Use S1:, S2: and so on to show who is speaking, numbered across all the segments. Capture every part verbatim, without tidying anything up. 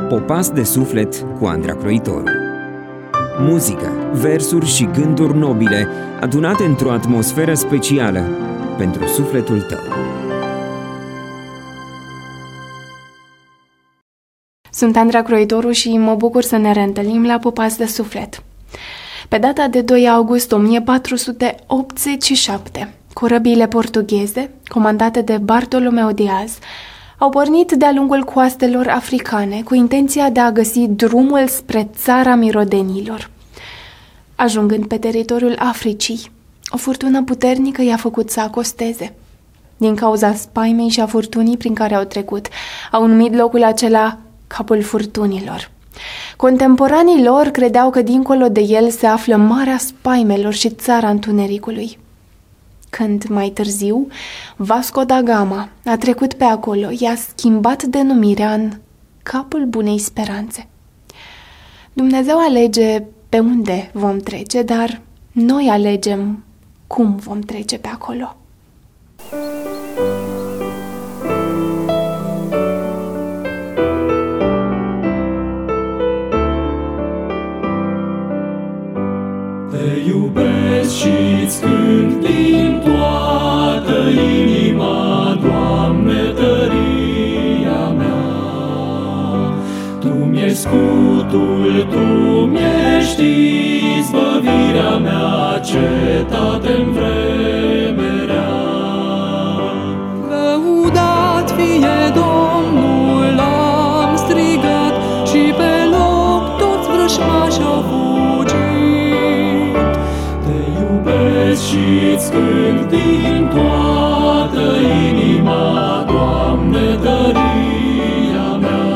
S1: Popas de suflet cu Andra Croitoru. Muzică, versuri și gânduri nobile adunate într-o atmosferă specială pentru sufletul tău.
S2: Sunt Andra Croitoru și mă bucur să ne reîntâlnim la Popas de suflet. Pe data de doi august o mie patru sute optzeci și șapte, corăbiile portugheze, comandate de Bartolomeu Diaz, au pornit de-a lungul coastelor africane cu intenția de a găsi drumul spre țara mirodenilor. Ajungând pe teritoriul Africii, o furtună puternică i-a făcut să acosteze. Din cauza spaimei și a furtunii prin care au trecut, au numit locul acela Capul Furtunilor. Contemporanii lor credeau că dincolo de el se află Marea Spaimelor și Țara Întunericului. Când, mai târziu, Vasco da Gama a trecut pe acolo, i-a schimbat denumirea în Capul Bunei Speranțe. Dumnezeu alege pe unde vom trece, dar noi alegem cum vom trece pe acolo.
S3: Te iubesc și-ți cânt din toată inima, Doamne, tăria mea. Tu mi-ești scutul, Tu mi-ești izbăvirea mea, cetate-n vreme rea. Lăudat fie Domnul, am strigat și pe loc toți vrăjmași au fugit. Și-ți cânt din toată inima, Doamne, tăria mea.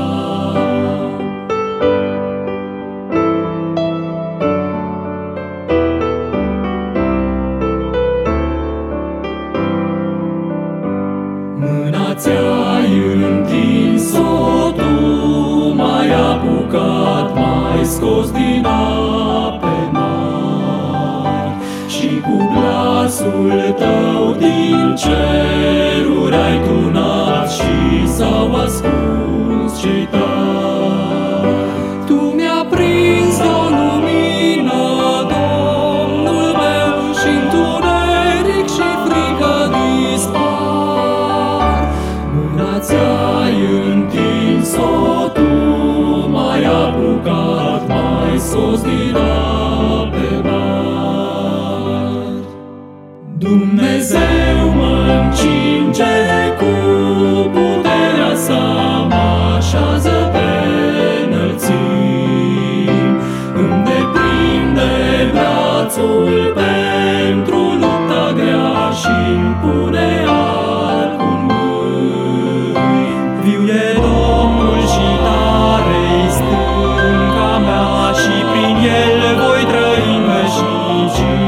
S3: Mâna ți-ai întins-o, Tu m-ai apucat, m-ai scos din ape mari și cu glasul Tău din ceruri ai tunat și s-au ascuns cei tari. Tu mi-a prins o lumină, Domnul meu, și întuneric și frică dispar. Mâna ți-ai întins-o, Tu m-ai apucat, m-ai scos din ape mari. Dumnezeu mă încinge cu puterea Sa, mă așează pe înălțimi, îmi deprinde brațul pentru lupta grea și-mi pune arcul în mâini. Viu e Domnul și tare-i stânca mea și prin El voi trăi în veșnicii.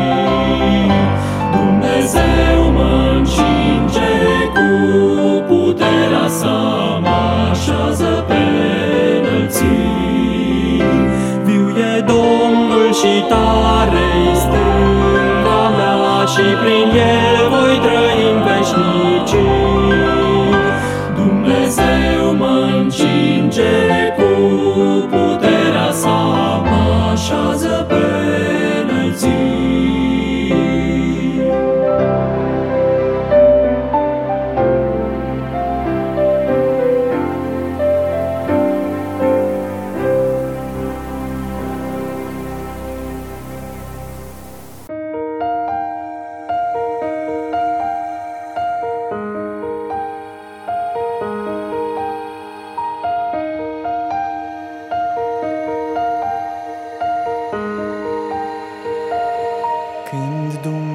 S3: Dumnezeu mă încinge cu puterea Sa, mă așează pe înălțimi. Viu e Domnul și tare-i stânca mea și prin El voi trăi în veșnicii. Dumnezeu mă încinge cu puterea Sa, mă așează pe înălțimi. Când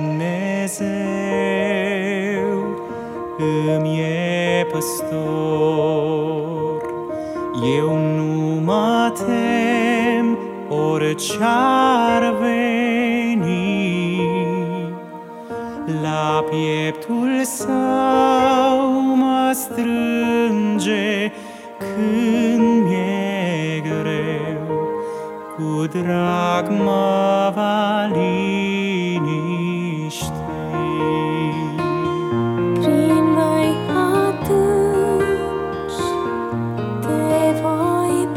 S3: Dumnezeu îmi e păstor, eu nu mă tem orice-ar veni. La pieptul Său mă strânge când mi-e greu, cu drag mă va liniști.
S4: Prin mai atunci te voi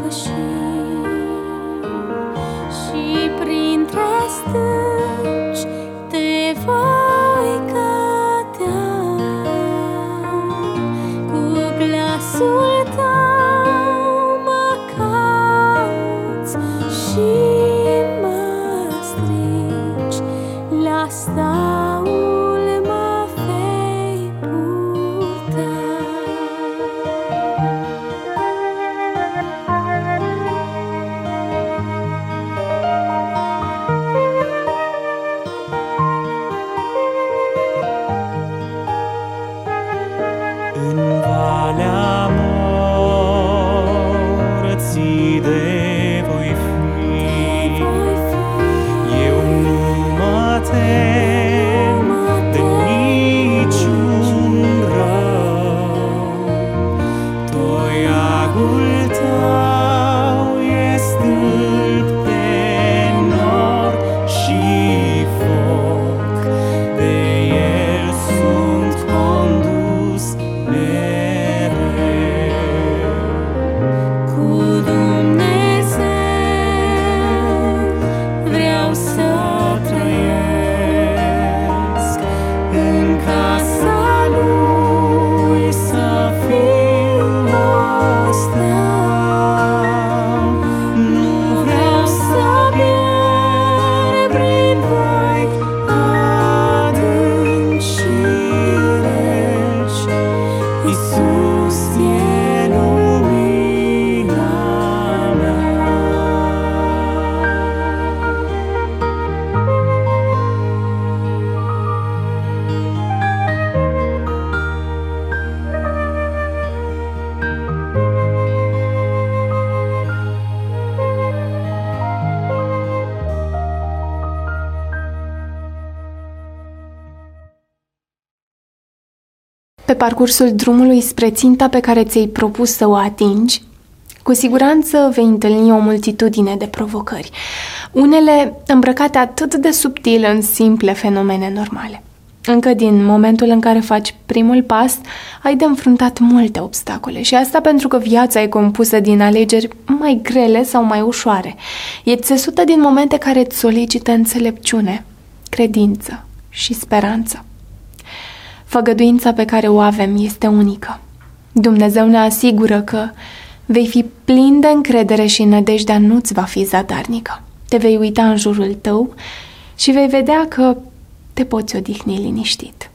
S2: parcursul drumului spre ținta pe care ți-ai propus să o atingi, cu siguranță vei întâlni o multitudine de provocări, unele îmbrăcate atât de subtil în simple fenomene normale. Încă din momentul în care faci primul pas, ai de înfruntat multe obstacole și asta pentru că viața e compusă din alegeri mai grele sau mai ușoare. E țesută din momente care îți solicită înțelepciune, credință și speranță. Făgăduința pe care o avem este unică. Dumnezeu ne asigură că vei fi plin de încredere și nădejdea nu-ți va fi zadarnică. Te vei uita în jurul tău și vei vedea că te poți odihni liniștit.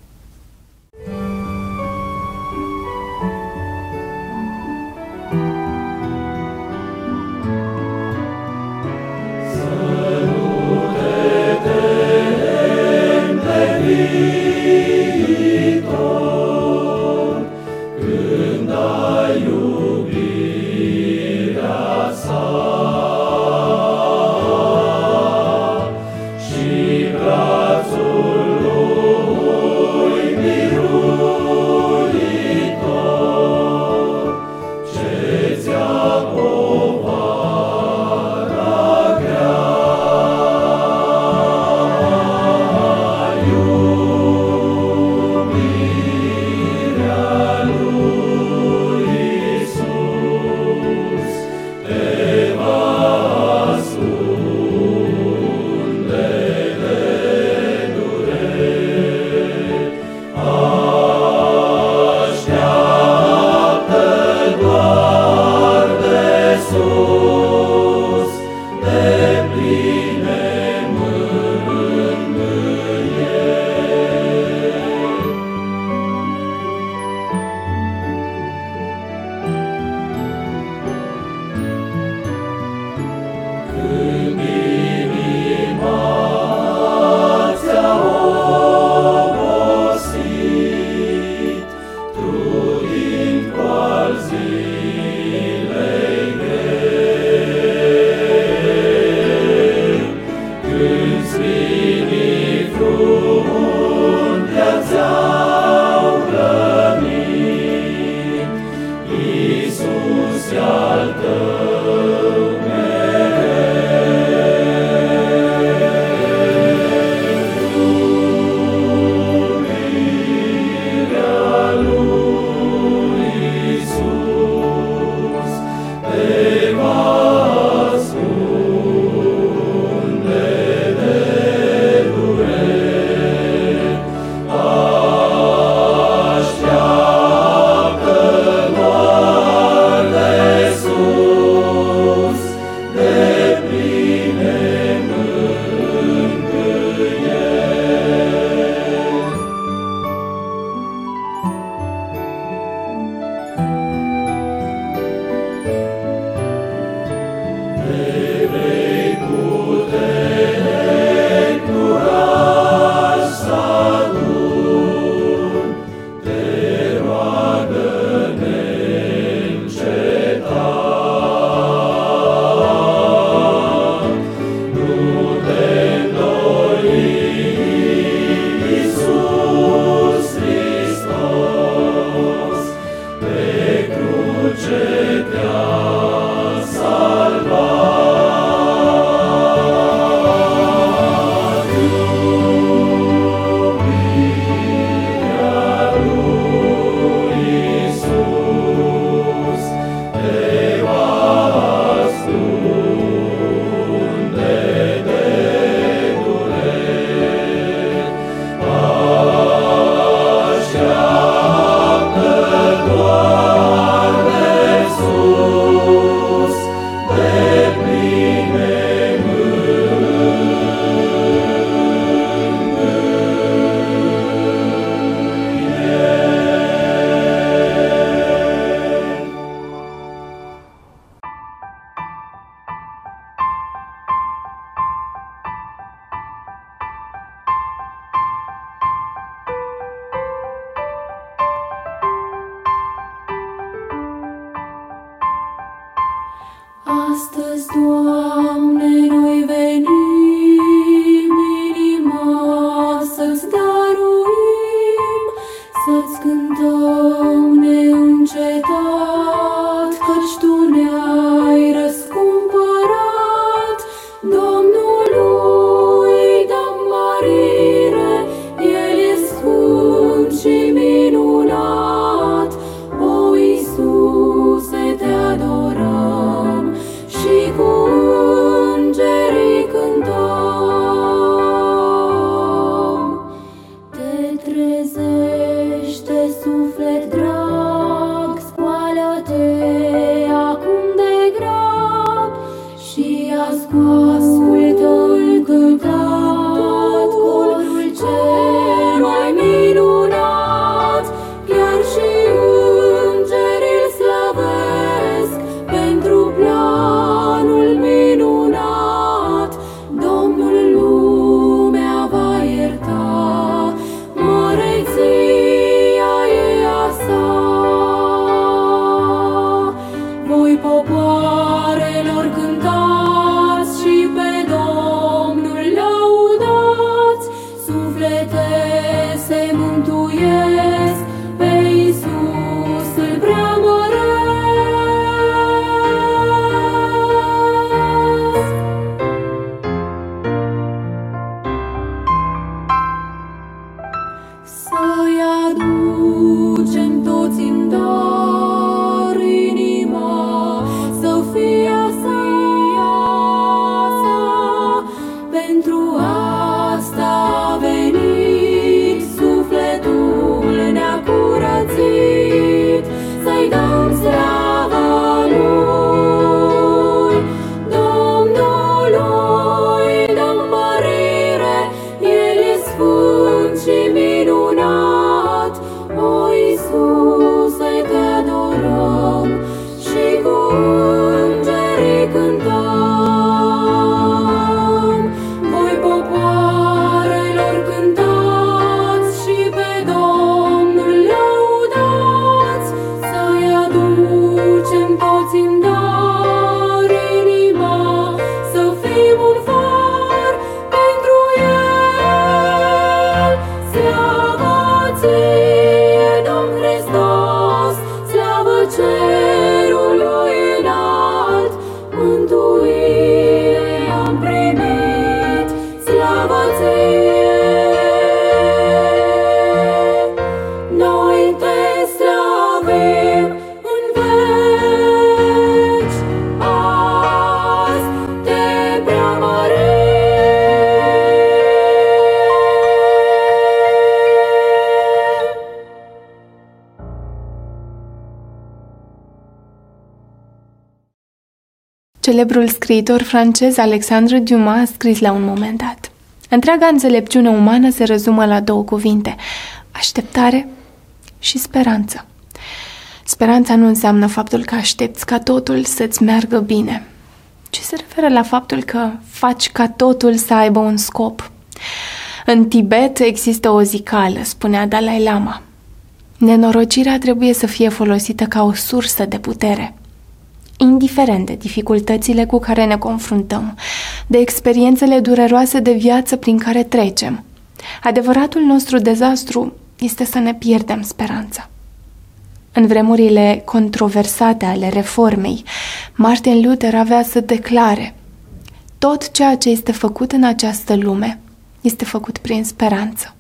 S4: Astăzi, Doamne, noi venim inima să-ți dăruim, să-ți cântăm. ne-ai răscumpărat, Domnului dăm mărire, El e sfânt și minunat. O, Iisuse, te adorăm și cu îngerii cântăm. Te trezește, suflet drag, scoală-te acum de grab și ascultă încântat corul cel mai minunat. Chiar și îngerii îl slăvesc pentru planul minunat. Domnul lumea va ierta, măreția e a sa. Voi, popoarelor, cântați și pe Domnul lăudați, suflete se mântuiesc, pe Iisus îl preamăresc. Să-i aducem toți în dar inima, să fie a sa. Pentru asta a venit, sufletul ne-a curățit, să-i dăm slava Lui. Domnului dăm mărire, El e sfânt și minunat. O, Iisuse, te adorăm și cu îngerii cântăm. Voi, popoarelor, cântați și pe Domnul lăudați, să-i aducem toți în dar inima, să fim un far pentru El. Slavă ție, Domn Hristos, slavă cerului înalt, mântuire am primit, slavă ție. Noi te slavim în veci, azi te preamărim.
S2: Celebrul scriitor francez Alexandre Dumas a scris la un moment dat: întreaga înțelepciune umană se rezumă la două cuvinte: așteptare și speranță. Speranța nu înseamnă faptul că aștepți ca totul să-ți meargă bine, ci se referă la faptul că faci ca totul să aibă un scop. În Tibet există o zicală, spunea Dalai Lama: nenorocirea trebuie să fie folosită ca o sursă de putere. Indiferent de dificultățile cu care ne confruntăm, de experiențele dureroase de viață prin care trecem, adevăratul nostru dezastru este să ne pierdem speranța. În vremurile controversate ale reformei, Martin Luther avea să declare: tot ceea ce este făcut în această lume este făcut prin speranță.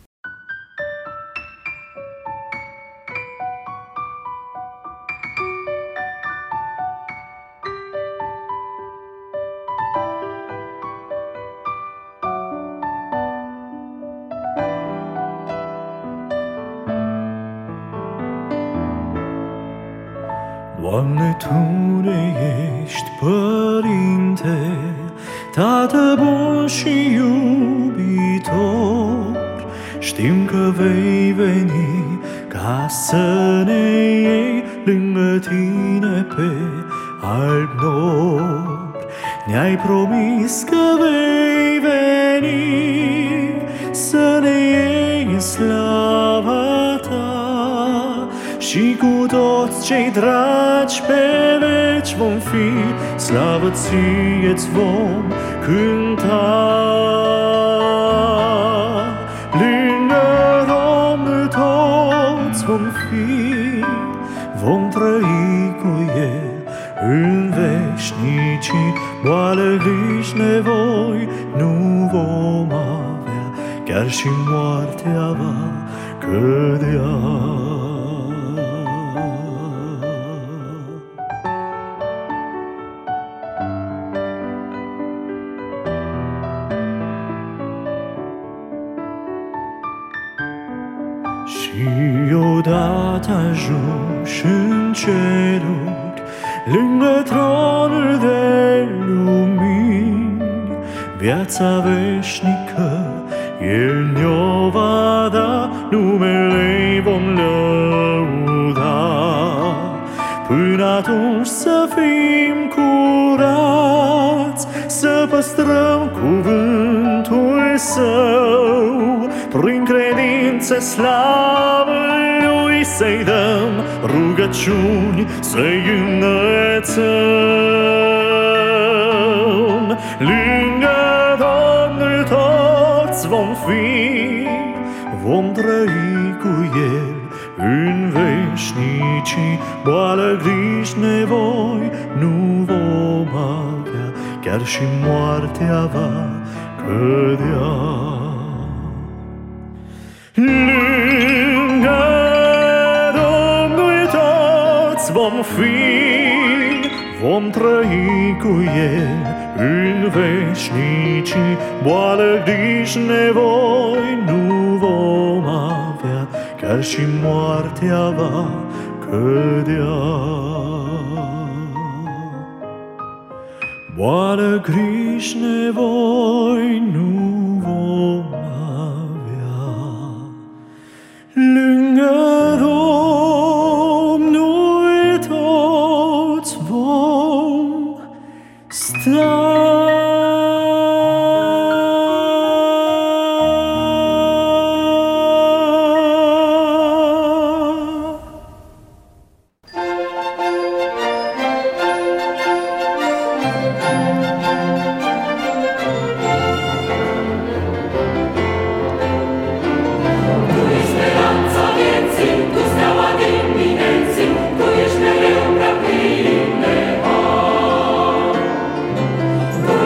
S3: Doamne, Tu ne ești Părinte, Tată bun și iubitor. Știm că vei veni ca să ne iei lângă Tine pe alb nor. Ne-ai promis că vei veni să ne iei în slava Ta și cu toți cei dragi pe veci vom fi. Slavă Ție-ți vom cânta. Lângă Domnul toți vom fi, vom trăi cu El
S5: în veșnicii, boală, griji, nevoi nu vom avea, chiar și moartea va cădea. Și odată ajunși în ceruri, lângă tronul de lumini, viața veșnică El ne-o va da, numele-i vom lăuda. Până atunci să fim curați, să păstrăm cuvântul Său, prin credință slavă Lui să-i dăm, rugăciuni să-i înălțăm. Lângă Domnul toți vom fi, vom trăi cu El în veșnicii, boală, griji, nevoi nu vom avea, chiar și moartea va cădea. Lângă Domnul toți vom fi, vom trăi cu El în veșnicii, boală, griji, nevoi nu vom avea, chiar și moartea va cădea. Boală, griji, nevoi nu vom avea, lângă Domnul toți vom sta.
S4: Tu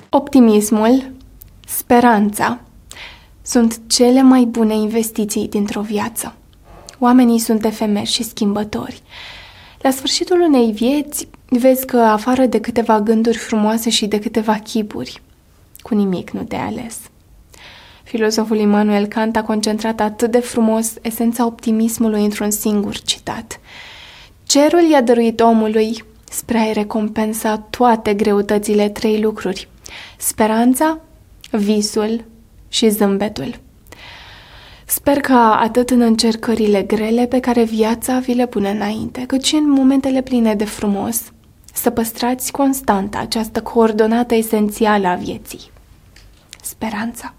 S2: Optimismul, speranța sunt cele mai bune investiții dintr-o viață. Oamenii sunt efemeri și schimbători. La sfârșitul unei vieți, vezi că afară de câteva gânduri frumoase și de câteva chipuri, cu nimic nu te-ai ales. Filozoful Immanuel Kant a concentrat atât de frumos esența optimismului într-un singur citat. Cerul i-a dăruit omului spre a-i recompensa toate greutățile trei lucruri: speranța, visul și zâmbetul. Sper că atât în încercările grele pe care viața vi le pune înainte, cât și în momentele pline de frumos, să păstrați constant această coordonată esențială a vieții: speranța.